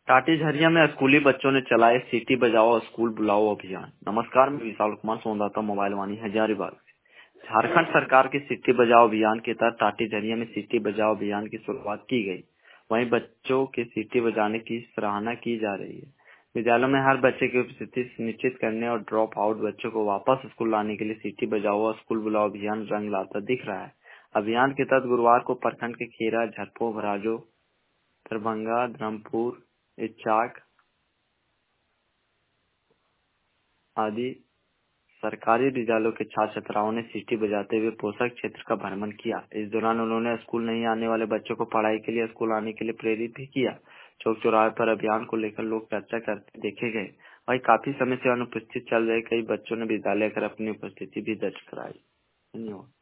टाटी झरिया में स्कूली बच्चों ने चलाए सिटी बजाओ स्कूल बुलाओ अभियान। नमस्कार, मैं विशाल कुमार सोनदाता, मोबाइल वाणी हजारीबाग से। झारखंड सरकार की सिटी बजाओ अभियान के तहत टाटी झरिया में सिटी बजाओ अभियान की शुरुआत की गई। वहीं बच्चों के सिटी बजाने की सराहना की जा रही है। विद्यालयों में हर बच्चे की उपस्थिति सुनिश्चित करने और ड्रॉप आउट बच्चों को वापस स्कूल लाने के लिए सिटी बजाओ स्कूल बुलाओ अभियान रंग लाता दिख रहा है। अभियान के तहत गुरुवार को प्रखंड के खेरा, झरपो, भराजो, दरभंगा, धर्मपुर, इचाक आदि सरकारी विद्यालयों के छात्र छात्राओं ने सीटी बजाते हुए पोषक क्षेत्र का भ्रमण किया। इस दौरान उन्होंने स्कूल नहीं आने वाले बच्चों को पढ़ाई के लिए स्कूल आने के लिए प्रेरित भी किया। चौक चौराहे पर अभियान को लेकर लोग चर्चा करते देखे गए। वहीं काफी समय से अनुपस्थित चल रहे कई बच्चों ने विद्यालय कर अपनी उपस्थिति भी दर्ज कराई। धन्यवाद।